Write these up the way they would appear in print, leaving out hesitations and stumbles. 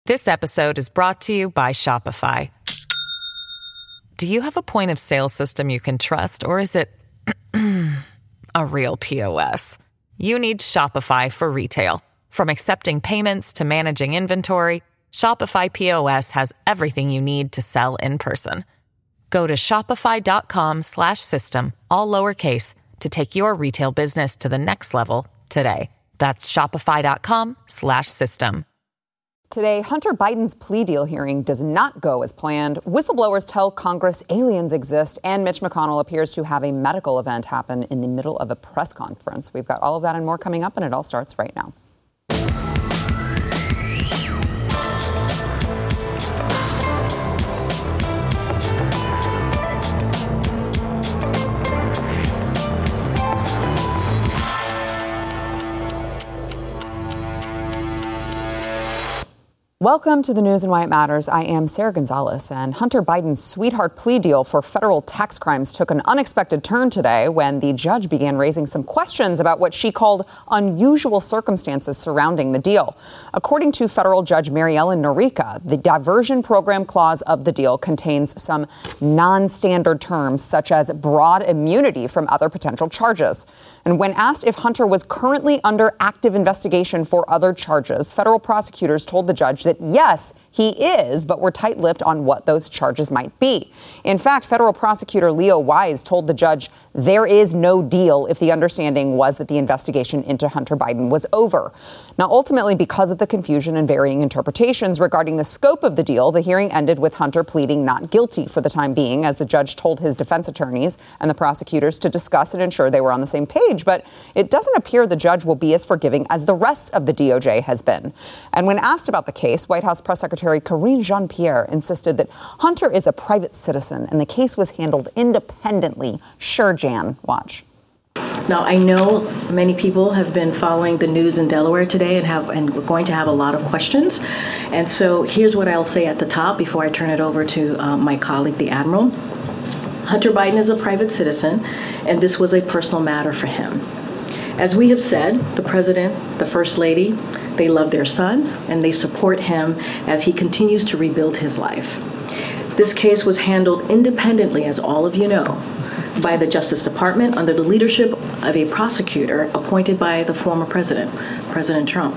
This episode is brought to you by Shopify. Do you have a point of sale system you can trust, or is it a real POS? You need Shopify for retail. From accepting payments to managing inventory, Shopify POS has everything you need to sell in person. Go to shopify.com/system, all lowercase, to take your retail business to the next level today. That's shopify.com/system. Today, Hunter Biden's plea deal hearing does not go as planned. Whistleblowers tell Congress aliens exist, and Mitch McConnell appears to have a medical event happen in the middle of a press conference. We've got all of that and more coming up, and it all starts right now. Welcome to the news and why it matters. I am Sarah Gonzalez, and Hunter Biden's sweetheart plea deal for federal tax crimes took an unexpected turn today when the judge began raising some questions about what she called unusual circumstances surrounding the deal. According to federal judge Mary Ellen Norica, the diversion program clause of the deal contains some non-standard terms such as broad immunity from other potential charges. And when asked if Hunter was currently under active investigation for other charges, federal prosecutors told the judge that yes, he is, but were tight-lipped on what those charges might be. In fact, federal prosecutor Leo Wise told the judge there is no deal if the understanding was that the investigation into Hunter Biden was over. Now, ultimately, because of the confusion and varying interpretations regarding the scope of the deal, the hearing ended with Hunter pleading not guilty for the time being, as the judge told his defense attorneys and the prosecutors to discuss and ensure they were on the same page. But it doesn't appear the judge will be as forgiving as the rest of the DOJ has been. And when asked about the case, White House Press Secretary Karine Jean-Pierre insisted that Hunter is a private citizen and the case was handled independently. Sure, Jan, watch. Now, I know many people have been following the news in Delaware today and we're going to have a lot of questions. And so here's what I'll say at the top before I turn it over to my colleague, the Admiral. Hunter Biden is a private citizen, and this was a personal matter for him. As we have said, the president, the first lady, they love their son, and they support him as he continues to rebuild his life. This case was handled independently, as all of you know, by the Justice Department under the leadership of a prosecutor appointed by the former president, President Trump.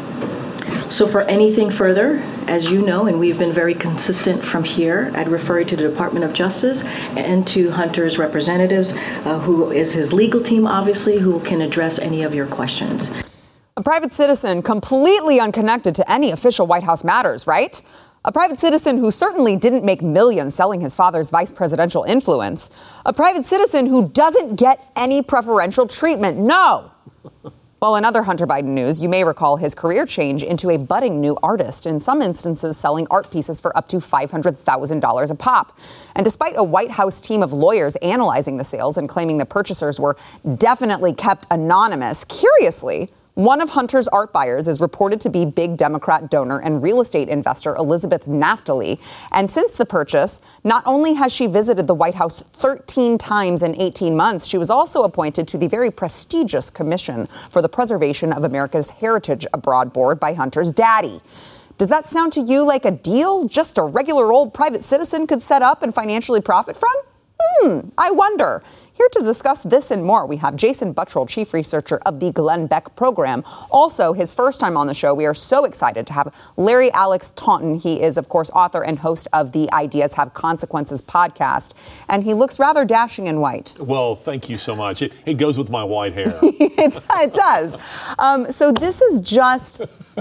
So for anything further, as you know, and we've been very consistent from here, I'd refer you to the Department of Justice and to Hunter's representatives, who is his legal team, obviously, who can address any of your questions. A private citizen completely unconnected to any official White House matters, right? A private citizen who certainly didn't make millions selling his father's vice presidential influence. A private citizen who doesn't get any preferential treatment. No. Well, in other Hunter Biden news, you may recall his career change into a budding new artist, in some instances selling art pieces for up to $500,000 a pop. And despite a White House team of lawyers analyzing the sales and claiming the purchasers were definitely kept anonymous, curiously, one of Hunter's art buyers is reported to be big Democrat donor and real estate investor Elizabeth Naftali. And since the purchase, not only has she visited the White House 13 times in 18 months, she was also appointed to the very prestigious Commission for the Preservation of America's Heritage Abroad Board by Hunter's daddy. Does that sound to you like a deal just a regular old private citizen could set up and financially profit from? I wonder. Here to discuss this and more, we have Jason Buttrill, chief researcher of the Glenn Beck program. Also, his first time on the show, we are so excited to have Larry Alex Taunton. He is, of course, author and host of the Ideas Have Consequences podcast. And he looks rather dashing in white. Well, thank you so much. It goes with my white hair. It does. So this is just...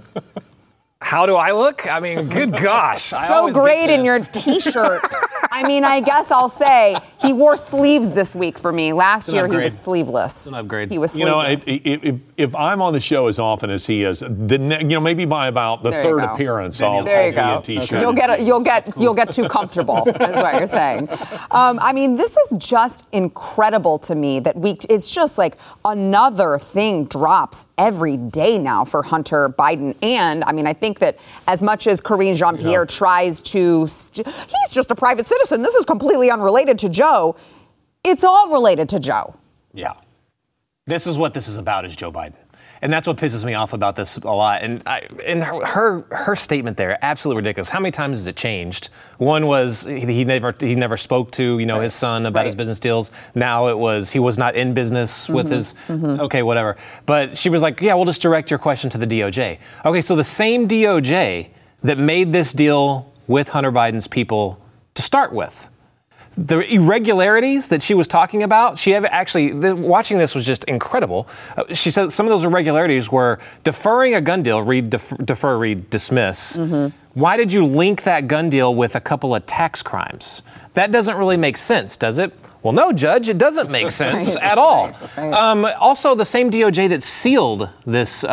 How do I look? I mean, good gosh. So great in your T-shirt. I mean, I guess I'll say he wore sleeves this week for me. Last year he was sleeveless. It's an upgrade. He was sleeveless. If I'm on the show as often as he is, then maybe by about the third appearance, I'll be in T-shirt. Okay. You'll get too comfortable. Is what you're saying. I mean, this is just incredible to me that it's just like another thing drops every day now for Hunter Biden. And I mean, I think that as much as Karine Jean-Pierre tries to, he's just a private citizen. This is completely unrelated to Joe. It's all related to Joe. Yeah. This is what this is about, is Joe Biden. And that's what pisses me off about this a lot. And her statement there, absolutely ridiculous. How many times has it changed? One was he never spoke to his son about his business deals. Now it was he was not in business with his. Okay, whatever. But she was like, yeah, we'll just direct your question to the DOJ. Okay, so the same DOJ that made this deal with Hunter Biden's people to start with. The irregularities that she was talking about, watching this was just incredible. She said some of those irregularities were deferring a gun deal, defer, read, dismiss. Why did you link that gun deal with a couple of tax crimes? That doesn't really make sense, does it? Well, no, Judge, it doesn't make sense at all. Right. Also, the same DOJ that sealed this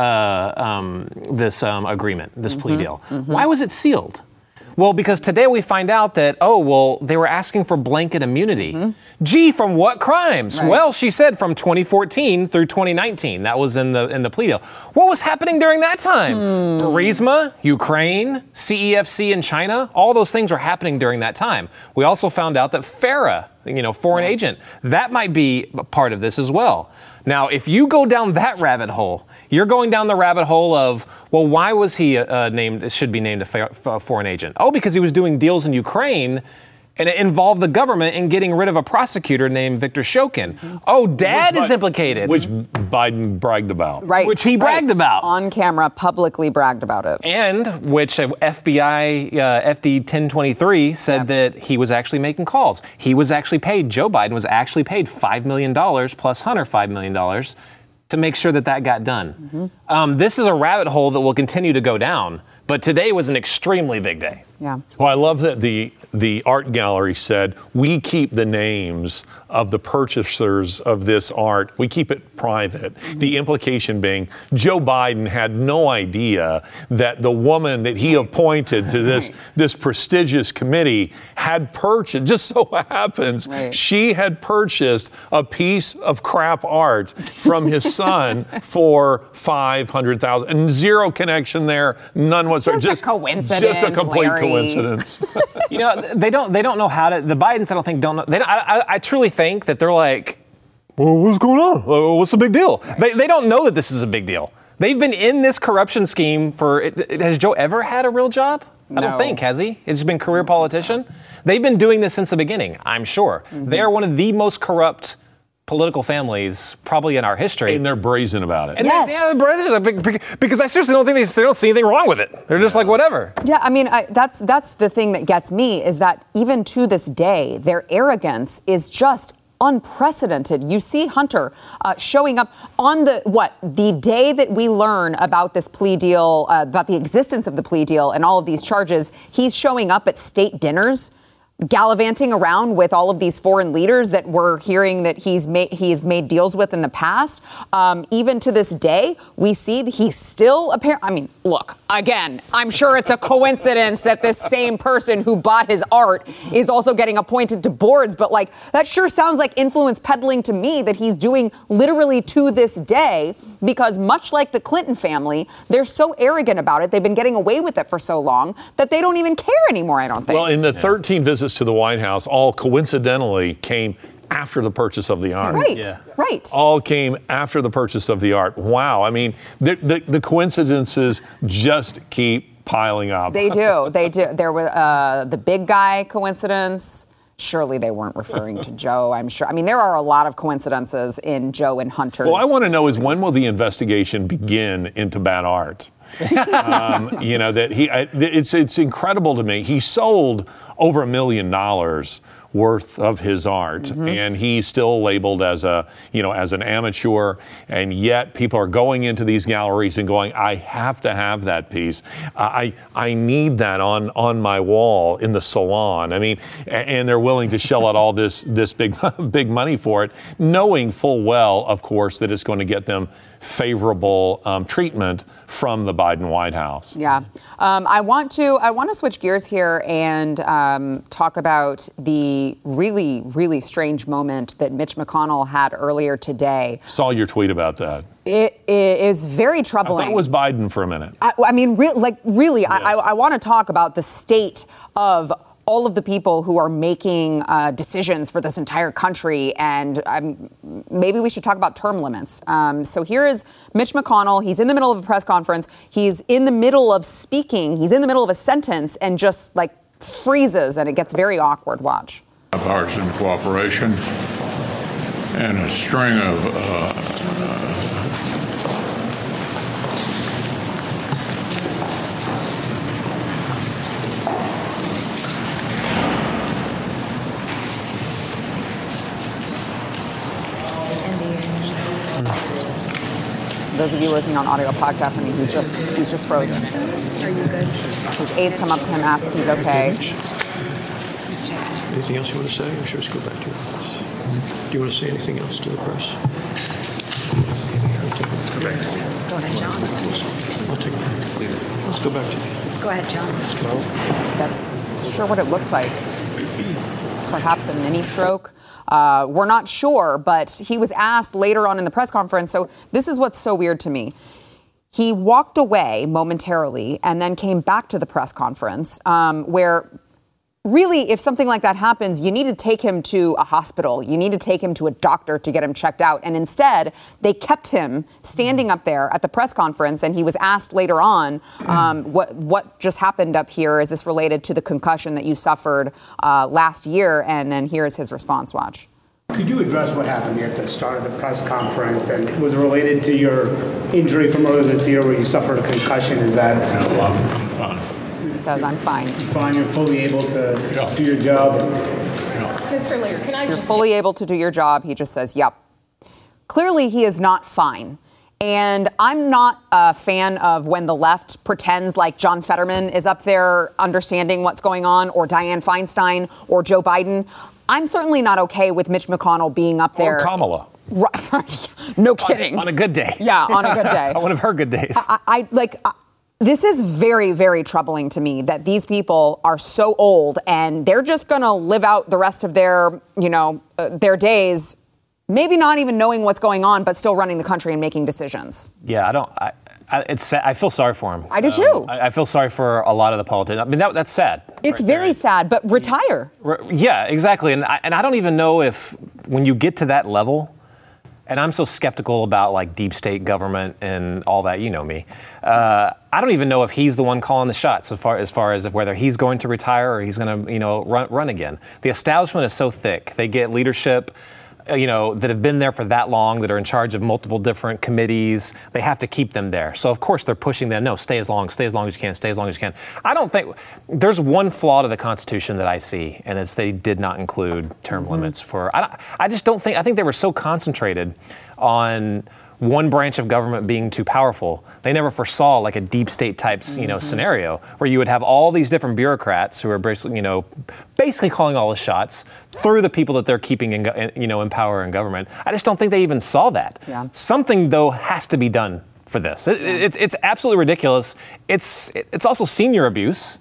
agreement, this plea deal. Why was it sealed? Well, because today we find out that, they were asking for blanket immunity. Gee, from what crimes? Right. Well, she said from 2014 through 2019. That was in the plea deal. What was happening during that time? Burisma, Ukraine, CEFC in China, all those things were happening during that time. We also found out that FARA, foreign agent, that might be part of this as well. Now, if you go down that rabbit hole, you're going down the rabbit hole of, well, why was he should be named a foreign agent? Oh, because he was doing deals in Ukraine, and it involved the government in getting rid of a prosecutor named Viktor Shokin. Oh, Dad is implicated. Which Biden bragged about. Right. Which he bragged about. On camera, publicly bragged about it. And which FBI, FD 1023 said that he was actually making calls. He was actually paid, Joe Biden was actually paid $5 million plus Hunter $5 million to make sure that got done. This is a rabbit hole that will continue to go down, but today was an extremely big day. Yeah. Well, I love that the art gallery said, we keep the names of the purchasers of this art, we keep it private. The implication being Joe Biden had no idea that the woman that he appointed to this prestigious committee had purchased, just so happens, she had purchased a piece of crap art from his son for $500,000. And zero connection there, none whatsoever. Just a coincidence, just a complete Larry. coincidence. They don't know how to. The Bidens, I don't think, don't know. I truly think that they're like, well, what's going on? What's the big deal? They don't know that this is a big deal. They've been in this corruption scheme has Joe ever had a real job? I don't think, has he? He's been a career politician. They've been doing this since the begining, I'm sure. They are one of the most corrupt political families probably in our history. And they're brazen about it. And they're brazen because I seriously don't think they don't see anything wrong with it. They're just like, whatever. Yeah, I mean, that's the thing that gets me is that even to this day, their arrogance is just unprecedented. You see Hunter showing up on the day that we learn about this plea deal, about the existence of the plea deal and all of these charges, he's showing up at state dinners, gallivanting around with all of these foreign leaders that we're hearing that he's made deals with in the past. Even to this day, we see that he's still I mean, look, again, I'm sure it's a coincidence that this same person who bought his art is also getting appointed to boards. But that sure sounds like influence peddling to me that he's doing literally to this day, because much like the Clinton family, they're so arrogant about it. They've been getting away with it for so long that they don't even care anymore, I don't think. Well, in the 13 visits to the White House, all coincidentally came after the purchase of the art. Right. All came after the purchase of the art. Wow. I mean, the coincidences just keep piling up. They do. There was the big guy coincidence. Surely they weren't referring to Joe, I'm sure. I mean, there are a lot of coincidences in Joe and Hunter's. Well, I want to know is when will the investigation begin into bad art? It's incredible to me. He sold over $1 million worth of his art, and he's still labeled as an amateur, and yet people are going into these galleries and going, I have to have that piece. I need that on my wall in the salon. I mean, and they're willing to shell out all this big money for it, knowing full well, of course, that it's going to get them favorable treatment from the Biden White House. Yeah. I want to switch gears here and talk about the really, really strange moment that Mitch McConnell had earlier today. Saw your tweet about that. It is very troubling. I thought it was Biden for a minute. I mean, really, yes. I want to talk about the state of all of the people who are making decisions for this entire country, and maybe we should talk about term limits. So here is Mitch McConnell. He's in the middle of a press conference. He's in the middle of speaking. He's in the middle of a sentence and just like freezes, and it gets very awkward. Watch. Bipartisan cooperation and a string of So those of you listening on audio podcast, I mean, he's just frozen. Are you good? His aides come up to him, ask if he's okay. Anything else you want to say, or should we just go back to your office? Do you want to say anything else to the press? Go ahead, John. I'll take it. Let's go back to you. Go ahead, John. That's sure what it looks like. Perhaps a mini stroke. We're not sure, but he was asked later on in the press conference. So this is what's so weird to me. He walked away momentarily and then came back to the press conference where really, if something like that happens, you need to take him to a hospital. You need to take him to a doctor to get him checked out. And instead, they kept him standing up there at the press conference. And he was asked later on, what just happened up here? Is this related to the concussion that you suffered last year? And then here's his response. Watch. Could you address what happened here at the start of the press conference? And was it related to your injury from earlier this year where you suffered a concussion? Is that... No, I'm fine. He says, I'm fine. Fine, you're fully able to do your job. Mr. Lear, can I You're fully able to do your job. He just says, yep. Clearly, he is not fine. And I'm not a fan of when the left pretends like John Fetterman is up there understanding what's going on, or Dianne Feinstein, or Joe Biden. I'm certainly not okay with Mitch McConnell being up there. Or Kamala. No kidding. On a good day. Yeah, on a good day. One of her good days. This is very, very troubling to me that these people are so old and they're just going to live out the rest of their, their days, maybe not even knowing what's going on, but still running the country and making decisions. Yeah, I feel sorry for him. I do too. I feel sorry for a lot of the politicians. I mean, that's sad. It's very sad, but retire. Yeah, exactly. And I don't even know if when you get to that level, and I'm so skeptical about like deep state government and all that, you know me. I don't even know if he's the one calling the shots as far as whether he's going to retire or he's going to, run again. The establishment is so thick. They get leadership, that have been there for that long, that are in charge of multiple different committees. They have to keep them there. So, of course, they're pushing them. No, stay as long as you can, stay as long as you can. I don't think there's one flaw to the Constitution that I see, and it's they did not include term limits for. I just don't think. I think they were so concentrated on one branch of government being too powerful. They never foresaw like a deep state type, scenario where you would have all these different bureaucrats who are basically calling all the shots through the people that they're keeping in power in government. I just don't think they even saw that. Yeah. Something though has to be done for this. It's absolutely ridiculous. It's also senior abuse.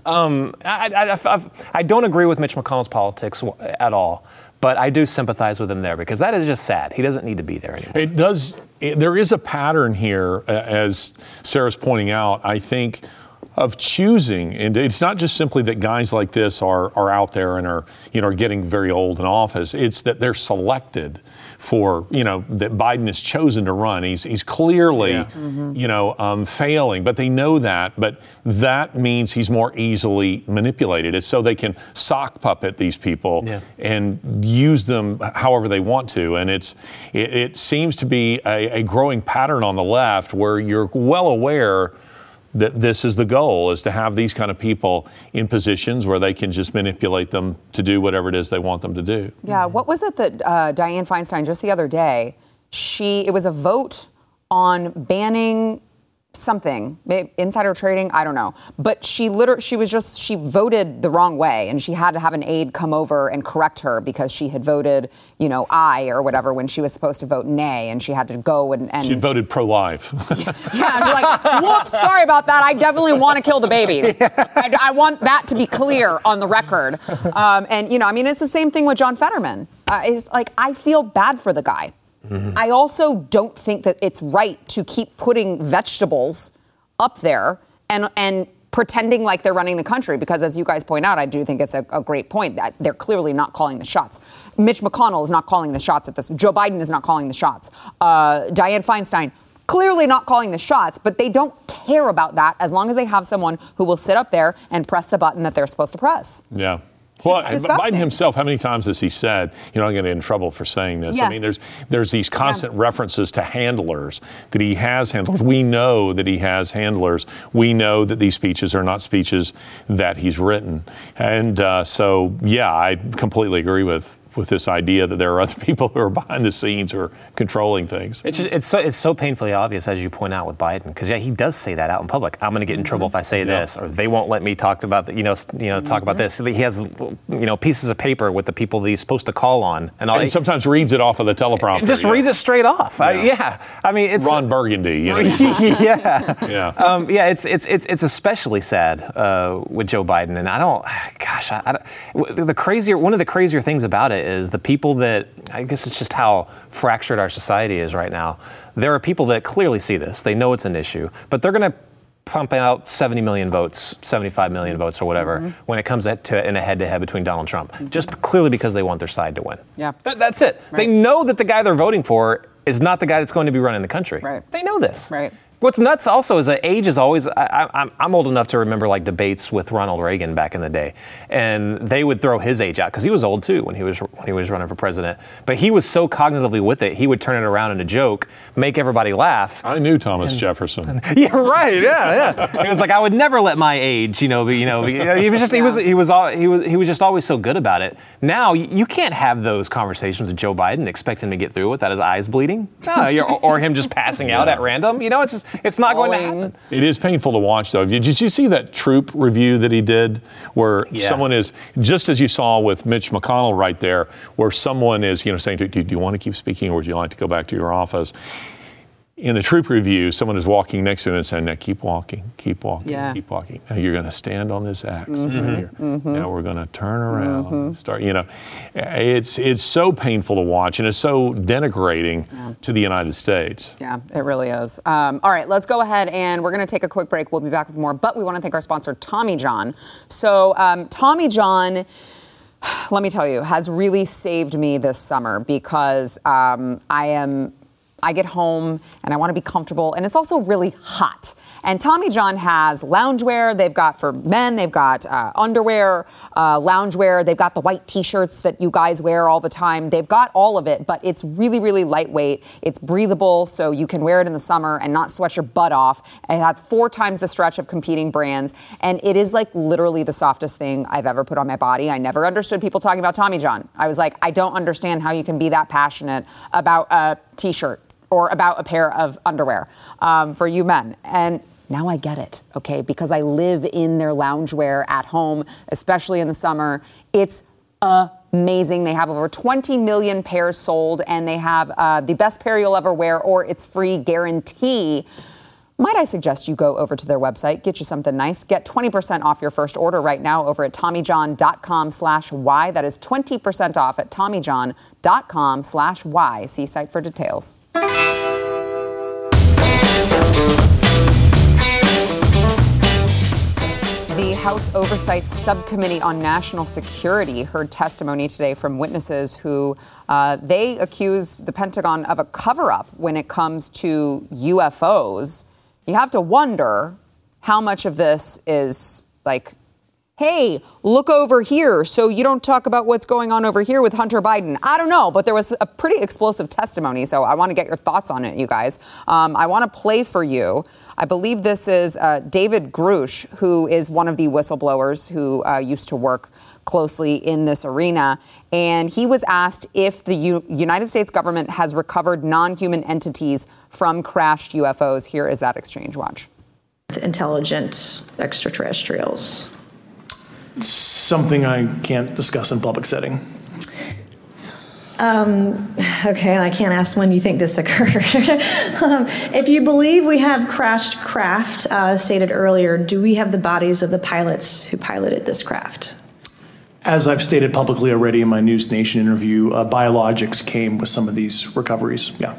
I don't agree with Mitch McConnell's politics at all. But I do sympathize with him there because that is just sad. He doesn't need to be there anymore. There is a pattern here, as Sarah's pointing out, I think, of choosing. And it's not just simply that guys like this are out there and are getting very old in office. It's that they're selected for, that Biden has chosen to run. He's clearly, failing, but they know that. But that means he's more easily manipulated. It's so they can sock puppet these people and use them however they want to. And it seems to be a growing pattern on the left where you're well aware that this is the goal, is to have these kind of people in positions where they can just manipulate them to do whatever it is they want them to do. Yeah, what was it that Dianne Feinstein, just the other day, it was a vote on banning something, insider trading, I don't know. But she voted the wrong way, and she had to have an aide come over and correct her because she had voted, aye or whatever when she was supposed to vote nay, and she had to go and she voted pro-life. Yeah, like, whoops, sorry about that. I definitely want to kill the babies. I want that to be clear on the record. It's the same thing with John Fetterman. It's like, I feel bad for the guy. Mm-hmm. I also don't think that it's right to keep putting vegetables up there and pretending like they're running the country, because as you guys point out, I do think it's a great point that they're clearly not calling the shots. Mitch McConnell is not calling the shots at this. Joe Biden is not calling the shots. Dianne Feinstein, clearly not calling the shots, but they don't care about that as long as they have someone who will sit up there and press the button that they're supposed to press. Yeah. Well, disgusting. Biden himself, how many times has he said, I'm going to get in trouble for saying this? Yeah. I mean, there's these constant references to handlers, that he has handlers. We know that he has handlers. We know that these speeches are not speeches that he's written. And so, I completely agree with this idea that there are other people who are behind the scenes who are controlling things. It's so painfully obvious, as you point out with Biden, because he does say that out in public. I'm going to get in trouble if I say this, or they won't let me talk about talk about this. He has pieces of paper with the people that he's supposed to call on, and sometimes reads it off of the teleprompter. Just reads it straight off. I mean, it's Ron Burgundy. Yeah. Yeah. It's especially sad with Joe Biden, and one of the crazier things about it is the people that, I guess it's just how fractured our society is right now. There are people that clearly see this. They know it's an issue, but they're going to pump out 70 million votes, 75 million votes or whatever when it comes to in a head-to-head between Donald Trump, just clearly because they want their side to win. Yeah. That's it. Right. They know that the guy they're voting for is not the guy that's going to be running the country. Right. They know this. Right. What's nuts also is that age is always, I'm old enough to remember like debates with Ronald Reagan back in the day, and they would throw his age out because he was old too when he was running for president. But he was so cognitively with it, he would turn it around into a joke, make everybody laugh. I knew Thomas Jefferson. Yeah, right. Yeah. He was like, I would never let my age, he was just he was just always so good about it. Now you can't have those conversations with Joe Biden, expect him to get through without his eyes bleeding, or him just passing out at random. It's not going to happen. It is painful to watch, though. Did you see that Troop review that he did where someone is, just as you saw with Mitch McConnell right there, where someone is, saying, do you want to keep speaking or would you like to go back to your office? In the Troop review, someone is walking next to him and saying, now keep walking, keep walking. Now you're going to stand on this axe. Now we're going to turn around and start, It's so painful to watch, and it's so denigrating to the United States. Yeah, it really is. All right, let's go ahead, and we're going to take a quick break. We'll be back with more, but we want to thank our sponsor, Tommy John. So Tommy John, let me tell you, has really saved me this summer because I get home and I want to be comfortable, and it's also really hot. And Tommy John has loungewear. They've got, for men, they've got underwear, loungewear. They've got the white T-shirts that you guys wear all the time. They've got all of it, but it's really, really lightweight. It's breathable, so you can wear it in the summer and not sweat your butt off. It has 4 times the stretch of competing brands, and it is like literally the softest thing I've ever put on my body. I never understood people talking about Tommy John. I was like, I don't understand how you can be that passionate about a T-shirt or about a pair of underwear for you men. And now I get it, okay? Because I live in their loungewear at home, especially in the summer. It's amazing. They have over 20 million pairs sold, and they have the best pair you'll ever wear, or it's free guarantee. Might I suggest you go over to their website, get you something nice, get 20% off your first order right now over at TommyJohn.com/Y. That is 20% off at TommyJohn.com/Y. See site for details. The House Oversight Subcommittee on National Security heard testimony today from witnesses who they accuse the Pentagon of a cover-up when it comes to UFOs. You have to wonder how much of this is like, hey, look over here so you don't talk about what's going on over here with Hunter Biden. I don't know, but there was a pretty explosive testimony, so I want to get your thoughts on it, you guys. I want to play for you. I believe this is David Grush, who is one of the whistleblowers who used to work closely in this arena. And he was asked if the United States government has recovered non-human entities from crashed UFOs. Here is that exchange. Watch. Intelligent extraterrestrials. Something I can't discuss in public setting. Okay, I can't ask when you think this occurred. If you believe we have crashed craft, stated earlier, do we have the bodies of the pilots who piloted this craft? As I've stated publicly already in my News Nation interview, biologics came with some of these recoveries, yeah.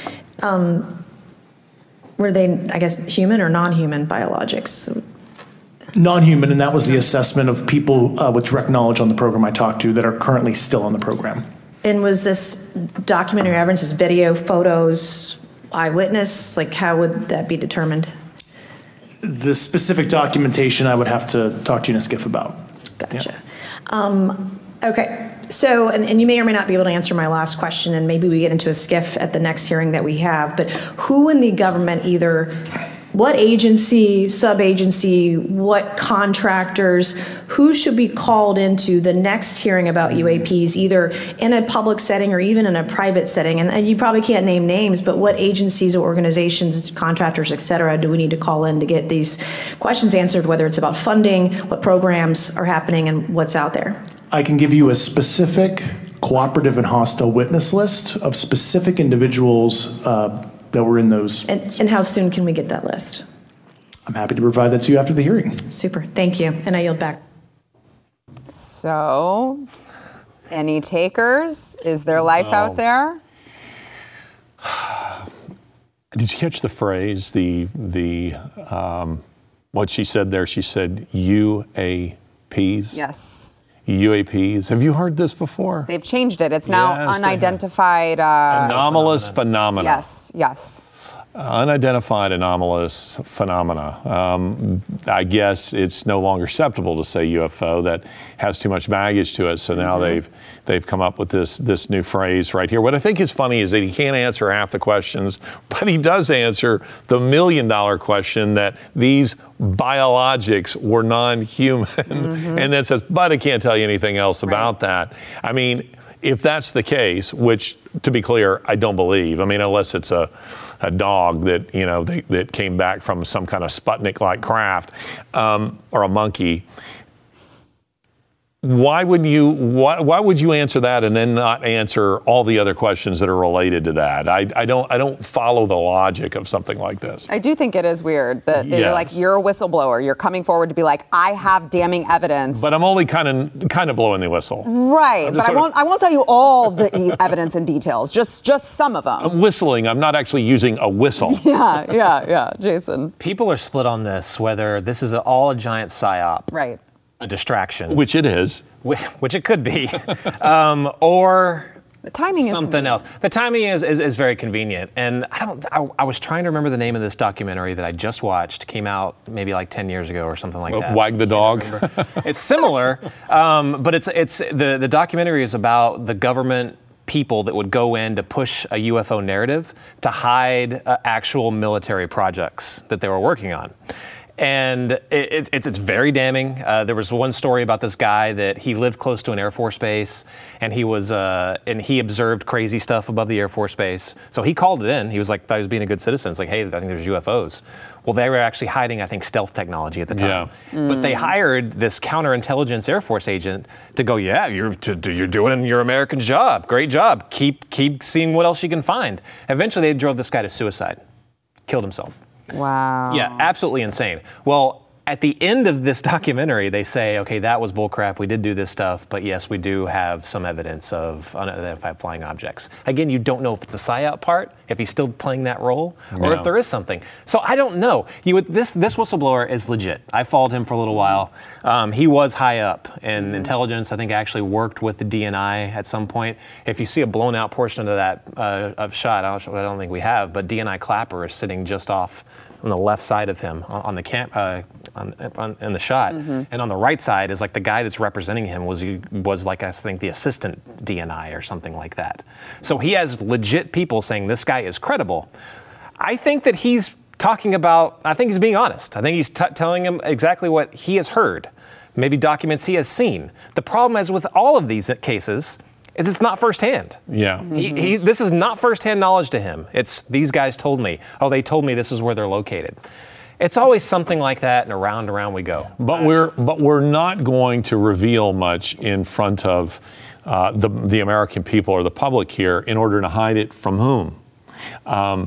Were they, I guess, human or non-human biologics? Non-human, and that was the assessment of people with direct knowledge on the program I talked to that are currently still on the program. And was this documentary evidence, this video, photos, eyewitness? Like, how would that be determined? The specific documentation I would have to talk to you in a skiff about. Gotcha. Okay. So, and you may or may not be able to answer my last question, and maybe we get into a skiff at the next hearing that we have, but who in the government, either what agency, sub-agency, what contractors, who should be called into the next hearing about UAPs, either in a public setting or even in a private setting? And you probably can't name names, but what agencies or organizations, contractors, et cetera, do we need to call in to get these questions answered, whether it's about funding, what programs are happening, and what's out there? I can give you a specific cooperative and hostile witness list of specific individuals that were in those. And how soon can we get that list? I'm happy to provide that to you after the hearing. Super. Thank you. And I yield back. So, any takers? Is there life out there? Did you catch the phrase, what she said there? She said UAPs. Yes. UAPs. Have you heard this before? They've changed it. It's now Yes, unidentified. Anomalous phenomena. Yes. Unidentified anomalous phenomena. I guess it's no longer acceptable to say UFO. That has too much baggage to it. So now they've come up with this new phrase right here. What I think is funny is that he can't answer half the questions, but he does answer the $1 million question that these biologics were non-human, and then says, but I can't tell you anything else about that. I mean, if that's the case, which, to be clear, I don't believe. I mean, unless it's a dog that, that came back from some kind of Sputnik-like craft, or a monkey. Why would you answer that and then not answer all the other questions that are related to that? I don't follow the logic of something like this. I do think it is weird that you're a whistleblower. You're coming forward to be like, I have damning evidence. But I'm only kind of blowing the whistle. Right, but I won't tell you all the evidence and details. Just some of them. I'm whistling. I'm not actually using a whistle. Yeah, Jason. People are split on this, whether this is all a giant psyop. Right. A distraction. Which it is. Which it could be. Or the timing something else. The timing is very convenient. And I was trying to remember the name of this documentary that I just watched. Came out maybe like 10 years ago or something like that. Wag the Dog. It's similar, but it's the documentary is about the government people that would go in to push a UFO narrative to hide actual military projects that they were working on. And it's very damning. There was one story about this guy that he lived close to an Air Force base, and he observed crazy stuff above the Air Force base. So he called it in. He was like, thought he was being a good citizen. It's like, hey, I think there's UFOs. Well, they were actually hiding, I think, stealth technology at the time. Yeah. But they hired this counterintelligence Air Force agent to go, yeah, you're doing your American job. Great job. Keep seeing what else you can find. Eventually, they drove this guy to suicide. Killed himself. Wow. Yeah, absolutely insane. Well, at the end of this documentary, they say, okay, that was bullcrap. We did do this stuff, but yes, we do have some evidence of unidentified flying objects. Again, you don't know if it's a PSYOP part, if he's still playing that role, or if there is something. So I don't know. This whistleblower is legit. I followed him for a little while. He was high up in intelligence. I think actually worked with the DNI at some point. If you see a blown out portion of that shot, I don't think we have, but DNI Clapper is sitting just off on the left side of him on the in the shot, and on the right side is like the guy that's representing him was like, I think, the assistant DNI or something like that. So he has legit people saying this guy is credible. I think that he's talking about, I think he's being honest. I think he's telling him exactly what he has heard, maybe documents he has seen. The problem is with all of these cases is it's not firsthand. Yeah. This is not firsthand knowledge to him. It's these guys told me. Oh, they told me this is where they're located. It's always something like that, and around we go. But we're not going to reveal much in front of the American people or the public here in order to hide it from whom?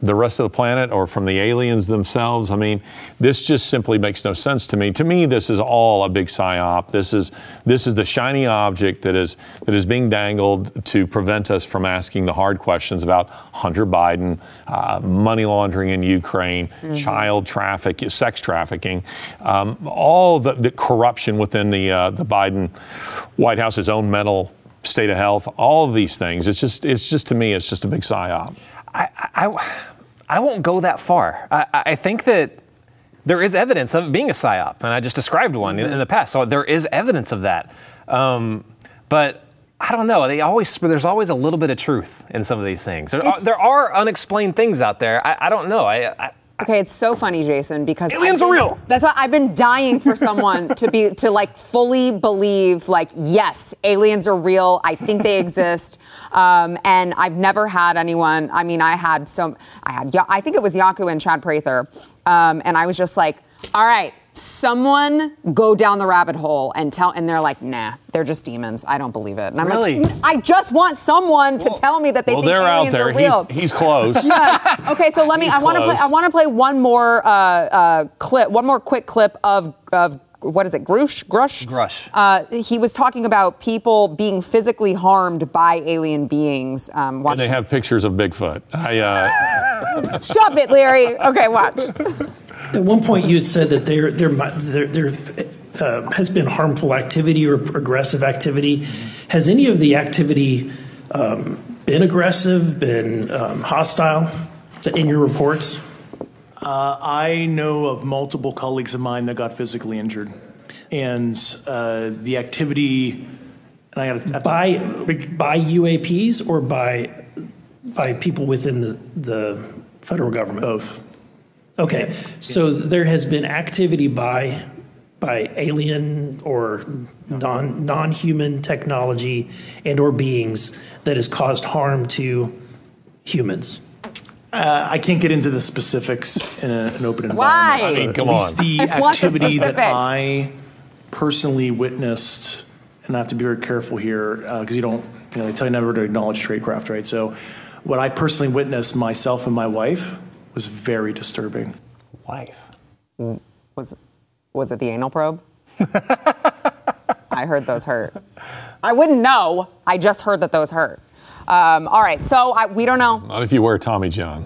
the rest of the planet or from the aliens themselves? I mean, this just simply makes no sense to me. To me, this is all a big psyop. This is the shiny object that is being dangled to prevent us from asking the hard questions about Hunter Biden, money laundering in Ukraine, child trafficking, sex trafficking, all the corruption within the Biden White House's own mental state of health, all of these things. It's just to me, it's just a big psyop. I won't go that far. I think that there is evidence of it being a psyop, and I just described one in the past. So there is evidence of that. But I don't know. There's always a little bit of truth in some of these things. There are unexplained things out there. I don't know. Okay, it's so funny, Jason, because aliens are real. That's why I've been dying for someone to like fully believe, like, yes, aliens are real. I think they exist, and I've never had anyone. I mean, I think it was Yaku and Chad Prather, and I was just like, all right, someone go down the rabbit hole and they're like, nah, they're just demons. I don't believe it. And I'm really? like, I just want someone to tell me that they think aliens are real. He's close. Yeah. Okay, so I want to play one more clip, one more quick clip of what is it, Grush? He was talking about people being physically harmed by alien beings. And they have pictures of Bigfoot. Stop it, Larry. Okay, watch. At one point, you had said that there has been harmful activity or aggressive activity. Has any of the activity been aggressive, been hostile in your reports? I know of multiple colleagues of mine that got physically injured, and the activity. And I got by UAPs or by people within the federal government. Both. Okay, so there has been activity by alien or non-human technology and or beings that has caused harm to humans. I can't get into the specifics in an open environment. Why? I mean, come on. At least the activity that I personally witnessed, and I have to be very careful here because they tell you never to acknowledge tradecraft, right? So what I personally witnessed myself and my wife was very disturbing. Wife? Was it the anal probe? I heard those hurt. I wouldn't know. I just heard that those hurt. All right, so we don't know. Not if you wear Tommy John.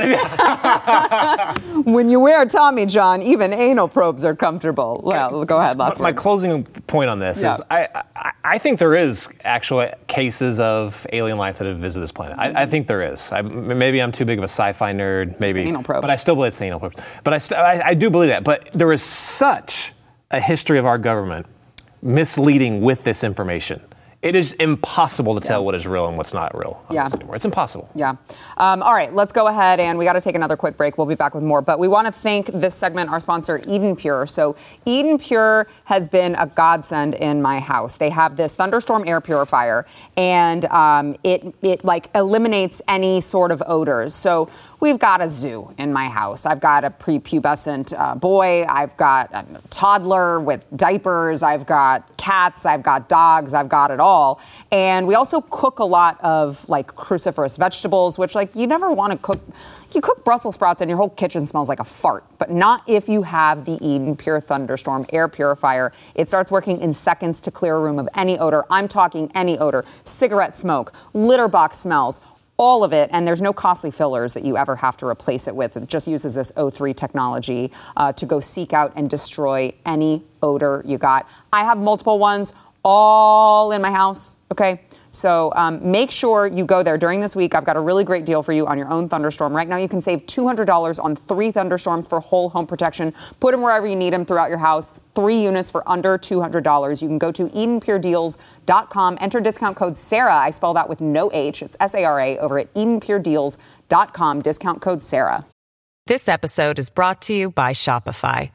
When you wear Tommy John, even anal probes are comfortable. Well, go ahead, last My word. closing point on this is I think there is actual cases of alien life that have visited this planet. I think there is. Maybe I'm too big of a sci-fi nerd. Maybe, it's the anal probes. But I still believe it's the anal probes. But I do believe that. But there is such a history of our government misleading with this information. It is impossible to tell what is real and what's not real anymore. It's impossible. Yeah. All right, let's go ahead, and we got to take another quick break. We'll be back with more. But we want to thank this segment, our sponsor, Eden Pure. So Eden Pure has been a godsend in my house. They have this thunderstorm air purifier, and it like eliminates any sort of odors. So we've got a zoo in my house. I've got a prepubescent boy. I've got a toddler with diapers. I've got cats. I've got dogs. I've got it all. And we also cook a lot of like cruciferous vegetables, which like you never want to cook. You cook Brussels sprouts and your whole kitchen smells like a fart, but not if you have the Eden Pure Thunderstorm air purifier. It starts working in seconds to clear a room of any odor. I'm talking any odor, cigarette smoke, litter box smells, all of it, and there's no costly fillers that you ever have to replace it with. It just uses this O3 technology to go seek out and destroy any odor you got. I have multiple ones all in my house, okay? So make sure you go there during this week. I've got a really great deal for you on your own thunderstorm. Right now you can save $200 on 3 thunderstorms for whole home protection. Put them wherever you need them throughout your house. 3 units for under $200. You can go to EdenPureDeals.com. Enter discount code Sarah. I spell that with no H. It's SARA over at EdenPureDeals.com. Discount code Sarah. This episode is brought to you by Shopify.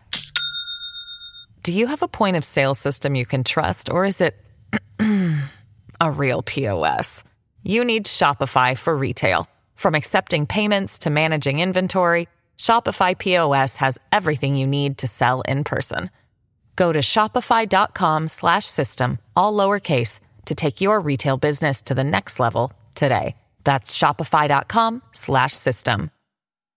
Do you have a point of sale system you can trust, or is it a real POS? You need Shopify for retail. From accepting payments to managing inventory, Shopify POS has everything you need to sell in person. Go to shopify.com/system, all lowercase, to take your retail business to the next level today. That's shopify.com/system.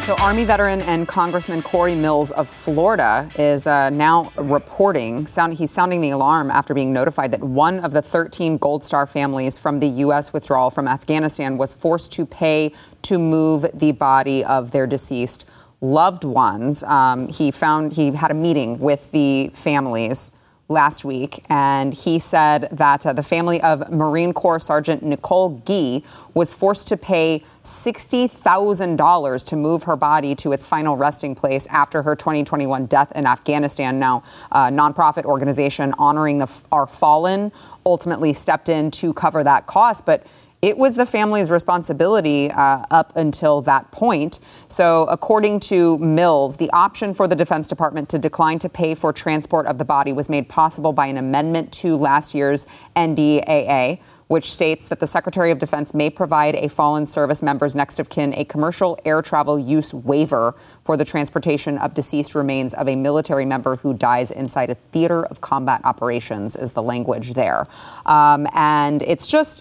So Army veteran and Congressman Corey Mills of Florida is now reporting, he's sounding the alarm after being notified that one of the 13 Gold Star families from the U.S. withdrawal from Afghanistan was forced to pay to move the body of their deceased loved ones. He had a meeting with the families last week, and he said that the family of Marine Corps Sergeant Nicole Gee was forced to pay $60,000 to move her body to its final resting place after her 2021 death in Afghanistan. Now, a nonprofit organization honoring our fallen ultimately stepped in to cover that cost, but it was the family's responsibility up until that point. So according to Mills, the option for the Defense Department to decline to pay for transport of the body was made possible by an amendment to last year's NDAA, which states that the Secretary of Defense may provide a fallen service member's next of kin a commercial air travel use waiver for the transportation of deceased remains of a military member who dies inside a theater of combat operations, is the language there. And it's just,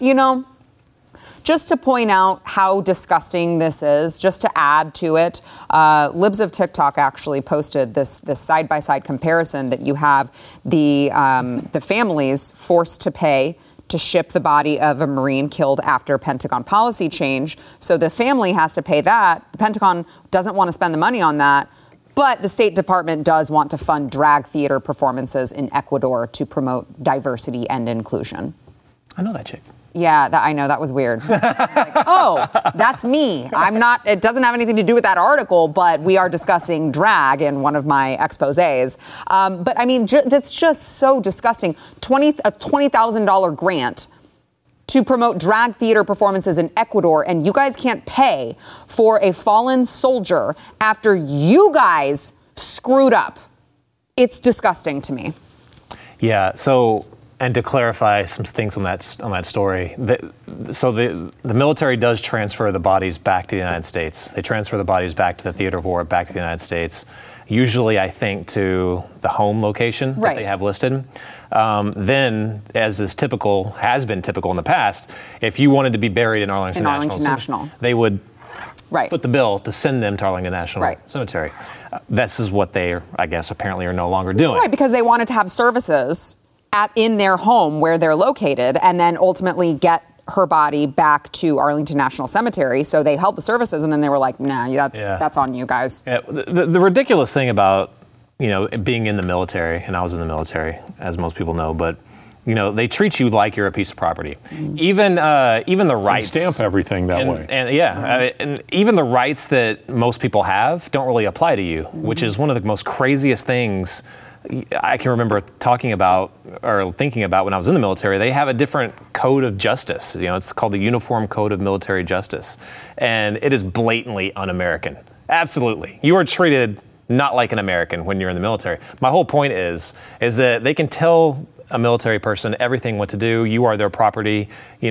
just to point out how disgusting this is, just to add to it, Libs of TikTok actually posted this side-by-side comparison that you have the families forced to pay to ship the body of a Marine killed after Pentagon policy change. So the family has to pay that. The Pentagon doesn't want to spend the money on that. But the State Department does want to fund drag theater performances in Ecuador to promote diversity and inclusion. I know that chick. Yeah, I know. That was weird. That's me. It doesn't have anything to do with that article, but we are discussing drag in one of my exposés. But I mean, that's just so disgusting. A $20,000 grant to promote drag theater performances in Ecuador, and you guys can't pay for a fallen soldier after you guys screwed up. It's disgusting to me. Yeah, so... And to clarify some things on that story, the military does transfer the bodies back to the United States. They transfer the bodies back to the theater of war, back to the United States. Usually, I think, to the home location that they have listed. Then, as has been typical in the past, if you wanted to be buried in Arlington National, they would foot the bill to send them to Arlington National Cemetery. This is what they, I guess, apparently are no longer doing. Right, because they wanted to have services in their home where they're located, and then ultimately get her body back to Arlington National Cemetery. So they held the services, and then they were like, nah, that's on you guys. Yeah, the ridiculous thing about, being in the military, and I was in the military, as most people know, but, they treat you like you're a piece of property. Mm-hmm. Even the rights. And stamp everything that way. And even the rights that most people have don't really apply to you, which is one of the most craziest things I can remember thinking about when I was in the military. They have a different code of justice. It's called the Uniform Code of Military Justice. And it is blatantly un-American. Absolutely. You are treated not like an American when you're in the military. My whole point is that they can tell a military person everything what to do. You are their property.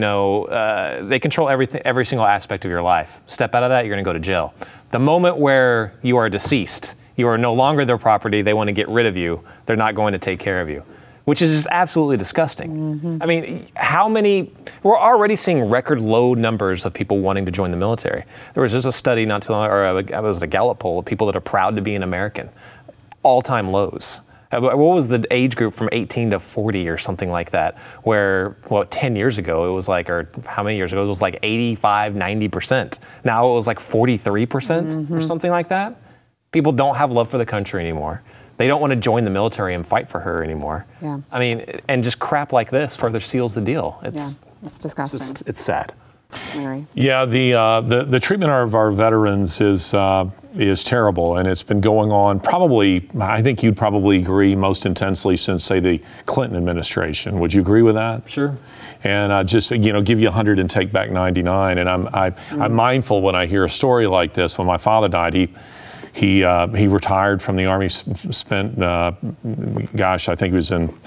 They control every single aspect of your life. Step out of that, you're going to go to jail. The moment where you are deceased, you are no longer their property. They want to get rid of you. They're not going to take care of you, which is just absolutely disgusting. Mm-hmm. I mean, we're already seeing record low numbers of people wanting to join the military. There was just a study it was a Gallup poll of people that are proud to be an American. All-time lows. What was the age group from 18 to 40 or something like that, where, 10 years ago it was like, or how many years ago, it was like 85, 90%. Now it was like 43% or something like that. People don't have love for the country anymore. They don't want to join the military and fight for her anymore. Yeah. I mean, and just crap like this further seals the deal. It's disgusting. It's sad. Mary. Yeah, the treatment of our veterans is terrible, and it's been going on probably, I think you'd probably agree, most intensely since, say, the Clinton administration. Would you agree with that? Sure. And give you 100 and take back 99. And I'm mindful when I hear a story like this. When my father died, he retired from the Army, spent, I think he was in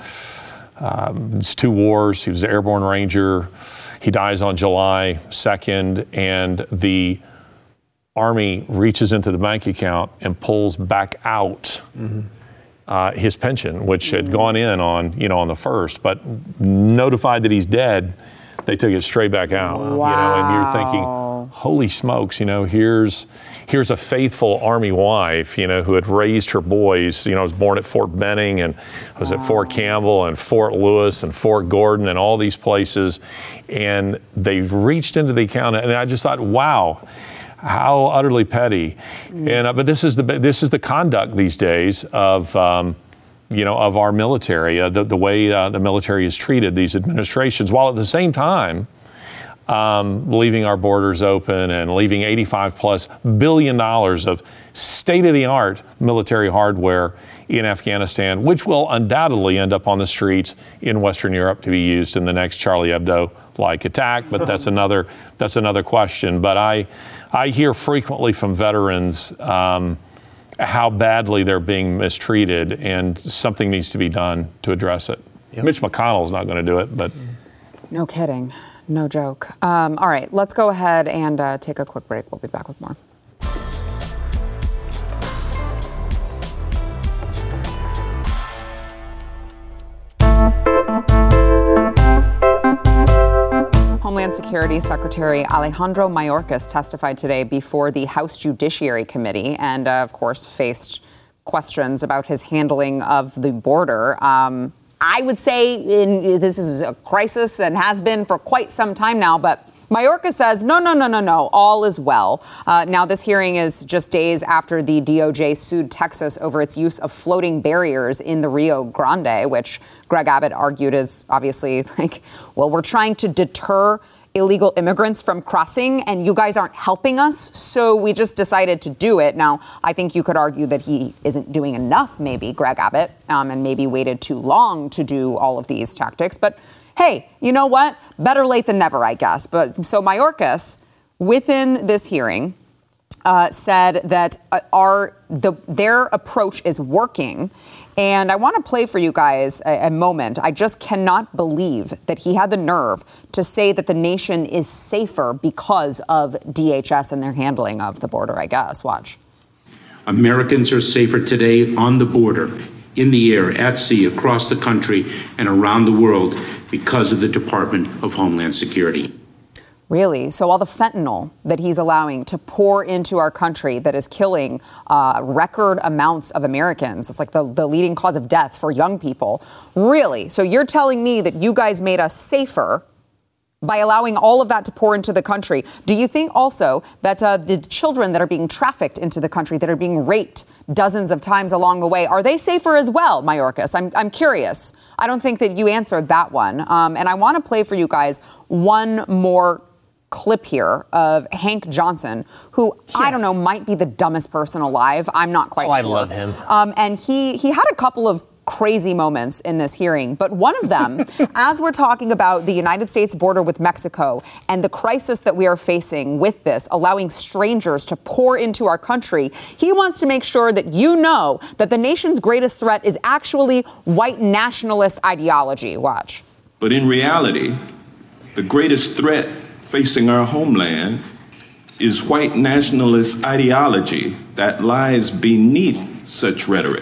2 wars. He was an airborne ranger. He dies on July 2nd, and the Army reaches into the bank account and pulls back out his pension, which had gone in on the 1st, but notified that he's dead, they took it straight back out. Wow. And you're thinking, holy smokes, here's a faithful Army wife, who had raised her boys, was born at Fort Benning and was at Fort Campbell and Fort Lewis and Fort Gordon and all these places. And they've reached into the account, and I just thought, wow, how utterly petty. And but this is the conduct these days of of our military, the way the military is treated, these administrations, while at the same time leaving our borders open and leaving $85+ billion of state-of-the-art military hardware in Afghanistan, which will undoubtedly end up on the streets in Western Europe to be used in the next Charlie Hebdo-like attack. But that's another question. But I hear frequently from veterans how badly they're being mistreated, and something needs to be done to address it. Yep. Mitch McConnell's not going to do it, but no kidding. No joke. All right, let's go ahead and take a quick break. We'll be back with more. Homeland Security Secretary Alejandro Mayorkas testified today before the House Judiciary Committee and, of course, faced questions about his handling of the border. I would say this is a crisis and has been for quite some time now, but Mayorkas says, no, all is well. Now, this hearing is just days after the DOJ sued Texas over its use of floating barriers in the Rio Grande, which Greg Abbott argued is obviously we're trying to deter illegal immigrants from crossing, and you guys aren't helping us, so we just decided to do it. Now, I think you could argue that he isn't doing enough, maybe, Greg Abbott, and maybe waited too long to do all of these tactics. But hey, you know what? Better late than never, I guess. But so Mayorkas, within this hearing, said that their approach is working. And I want to play for you guys a moment. I just cannot believe that he had the nerve to say that the nation is safer because of DHS and their handling of the border, I guess. Watch. Americans are safer today on the border, in the air, at sea, across the country, and around the world because of the Department of Homeland Security. Really? So all the fentanyl that he's allowing to pour into our country that is killing record amounts of Americans, it's like the leading cause of death for young people. Really? So you're telling me that you guys made us safer by allowing all of that to pour into the country? Do you think also that the children that are being trafficked into the country, that are being raped dozens of times along the way, are they safer as well, Mayorkas? I'm curious. I don't think that you answered that one. And I want to play for you guys one more clip here of Hank Johnson, who, yes, I don't know, might be the dumbest person alive. I'm not quite sure. I love him. And he had a couple of crazy moments in this hearing, but one of them, as we're talking about the United States border with Mexico and the crisis that we are facing with this, allowing strangers to pour into our country, he wants to make sure that you know that the nation's greatest threat is actually white nationalist ideology. Watch. But in reality, the greatest threat facing our homeland is white nationalist ideology that lies beneath such rhetoric.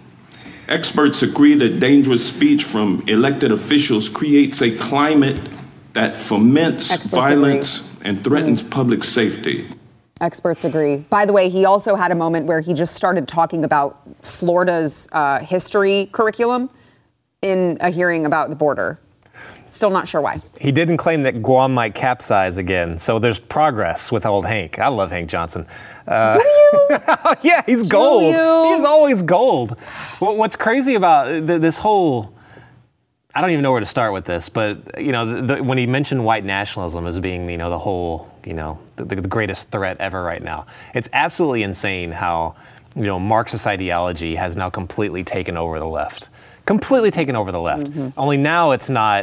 Experts agree that dangerous speech from elected officials creates a climate that foments violence and threatens public safety. Experts agree. By the way, he also had a moment where he just started talking about Florida's history curriculum in a hearing about the border. Still not sure why. He didn't claim that Guam might capsize again, so there's progress with old Hank. I love Hank Johnson. Do you? Yeah, he's gold. He's always gold. What's crazy about this whole, I don't even know where to start with this, but when he mentioned white nationalism as being the whole the greatest threat ever right now, it's absolutely insane how Marxist ideology has now completely taken over the left. Completely taken over the left. Mm-hmm. Only now it's not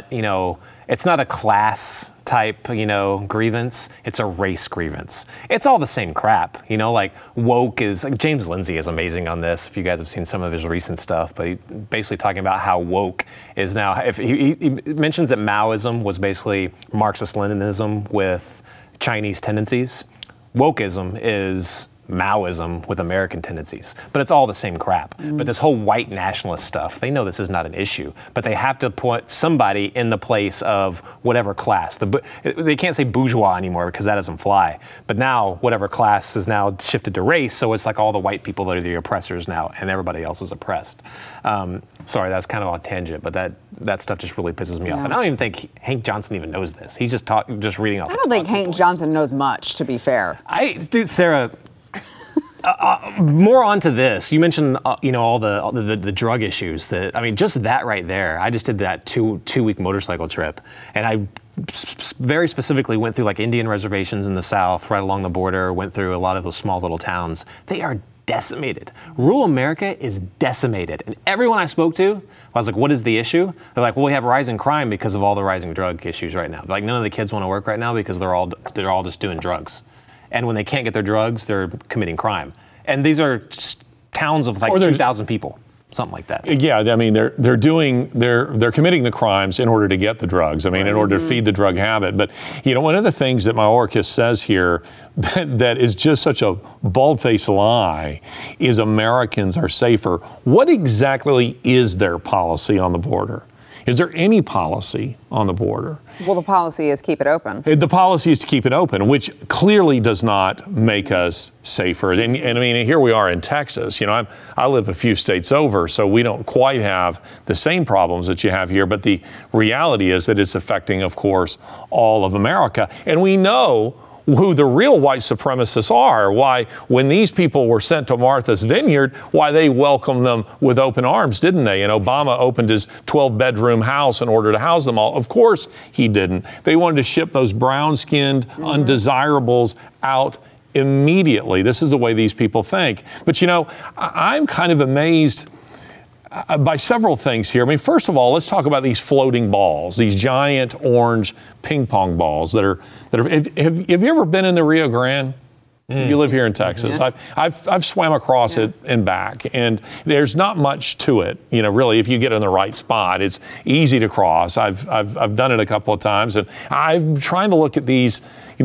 a class type, grievance. It's a race grievance. It's all the same crap, like woke is, James Lindsay is amazing on this, if you guys have seen some of his recent stuff, but he basically talking about how woke is now, if he mentions that Maoism was basically Marxist-Leninism with Chinese tendencies. Wokeism is Maoism with American tendencies, but it's all the same crap. But this whole white nationalist stuff, they know this is not an issue, but they have to put somebody in the place of whatever class. They can't say bourgeois anymore because that doesn't fly. But now whatever class is now shifted to race, so it's like all the white people that are the oppressors now, and everybody else is oppressed. Sorry, that's kind of on tangent, but that stuff just really pisses me off. And I don't even think Hank Johnson even knows this. He's just reading off. I don't think Hank Johnson knows much, to be fair. Dude, Sarah. More onto this. You mentioned, all the drug issues. Just that right there. I just did that two-week motorcycle trip, and I very specifically went through like Indian reservations in the South, right along the border. Went through a lot of those small little towns. They are decimated. Rural America is decimated, and everyone I spoke to, I was like, "What is the issue?" They're like, "Well, we have rising crime because of all the rising drug issues right now. Like none of the kids want to work right now because they're all just doing drugs." And when they can't get their drugs, they're committing crime. And these are just towns of like 2,000 people, something like that. Yeah, I mean, they're committing the crimes in order to get the drugs. I mean, in order to feed the drug habit. But one of the things that Mayorkas says here that is just such a bald-faced lie is Americans are safer. What exactly is their policy on the border? Is there any policy on the border? Well, the policy is keep it open. The policy is to keep it open, which clearly does not make us safer. And I mean, here we are in Texas. I live a few states over, so we don't quite have the same problems that you have here. But the reality is that it's affecting, of course, all of America. And we know who the real white supremacists are, why when these people were sent to Martha's Vineyard, why they welcomed them with open arms, didn't they? And Obama opened his 12-bedroom house in order to house them all. Of course he didn't. They wanted to ship those brown-skinned undesirables out immediately. This is the way these people think. But I'm kind of amazed by several things here. I mean, first of all, let's talk about these floating balls, these giant orange ping pong balls that are. Have you ever been in the Rio Grande? You live here in Texas. Yeah. I've swam across it and back, and there's not much to it. Really, if you get in the right spot, it's easy to cross. I've done it a couple of times, and I'm trying to look at these.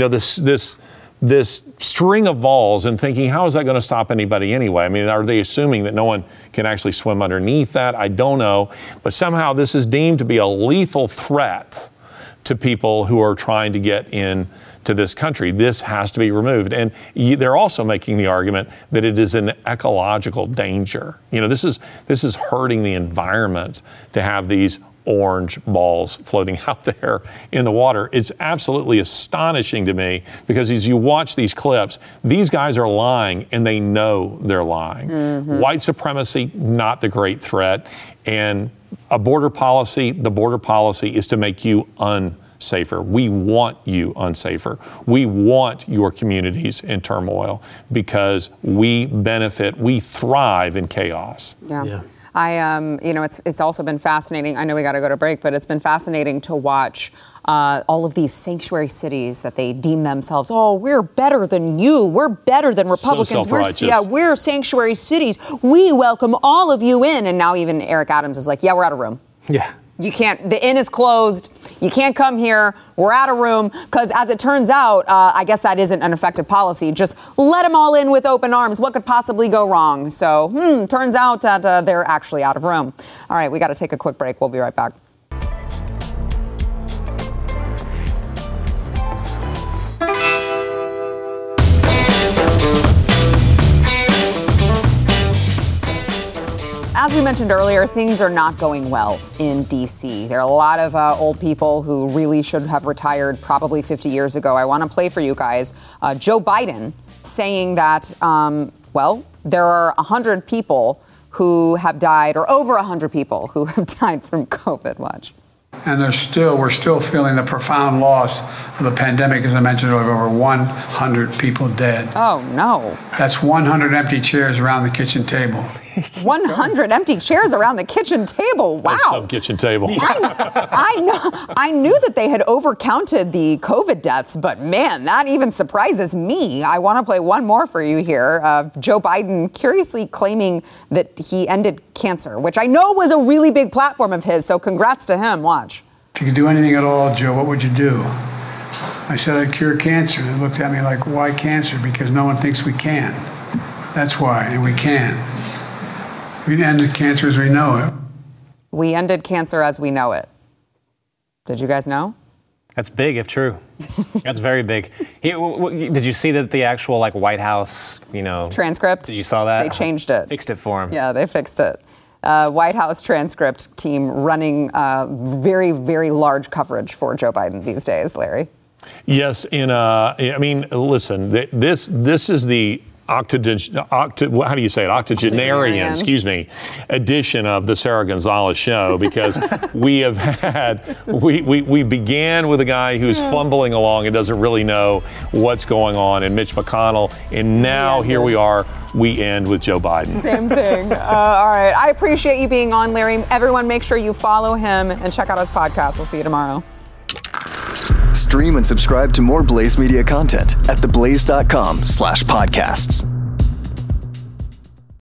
This string of balls and thinking, how is that going to stop anybody anyway? I mean, are they assuming that no one can actually swim underneath that? I don't know. But somehow this is deemed to be a lethal threat to people who are trying to get into this country. This has to be removed. And they're also making the argument that it is an ecological danger. This is hurting the environment to have these orange balls floating out there in the water. It's absolutely astonishing to me because as you watch these clips, these guys are lying and they know they're lying. White supremacy, not the great threat. And the border policy is to make you unsafer. We want you unsafer. We want your communities in turmoil because we benefit, we thrive in chaos. Yeah. It's also been fascinating. I know we got to go to break, but it's been fascinating to watch all of these sanctuary cities that they deem themselves. Oh, we're better than you. We're better than Republicans. So self-righteous. We're sanctuary cities. We welcome all of you in. And now even Eric Adams is like, yeah, we're out of room. Yeah. You can't, the inn is closed. You can't come here. We're out of room. Because as it turns out, I guess that isn't an effective policy. Just let them all in with open arms. What could possibly go wrong? So, turns out that they're actually out of room. All right, we got to take a quick break. We'll be right back. As we mentioned earlier, things are not going well in D.C. There are a lot of old people who really should have retired probably 50 years ago. I want to play for you guys Joe Biden saying that, there are 100 people who have died, or over 100 people who have died from COVID. Watch. And we're still feeling the profound loss of the pandemic. As I mentioned, over 100 people dead. Oh, no. That's 100 empty chairs around the kitchen table. 100 empty chairs around the kitchen table. Wow. That's some kitchen table. I knew that they had overcounted the COVID deaths, but man, that even surprises me. I want to play one more for you here. Joe Biden curiously claiming that he ended cancer, which I know was a really big platform of his. So congrats to him. Watch. If you could do anything at all, Joe, what would you do? I said I'd cure cancer. They looked at me like, why cancer? Because no one thinks we can. That's why, and we can. We ended cancer as we know it. We ended cancer as we know it. Did you guys know? That's big, if true. That's very big. Did you see that the actual White House, transcript? You saw that? They changed it. Fixed it for him. Yeah, they fixed it. White House transcript team running very, very large coverage for Joe Biden these days, Larry. Yes, listen, this is the how do you say it? Octogenarian, edition of the Sarah Gonzalez show, because we began with a guy who's fumbling along and doesn't really know what's going on in Mitch McConnell, and now here we are, we end with Joe Biden. Same thing. All right, I appreciate you being on, Larry. Everyone, make sure you follow him and check out his podcast. We'll see you tomorrow. Stream and subscribe to more Blaze Media content at theblaze.com/podcasts.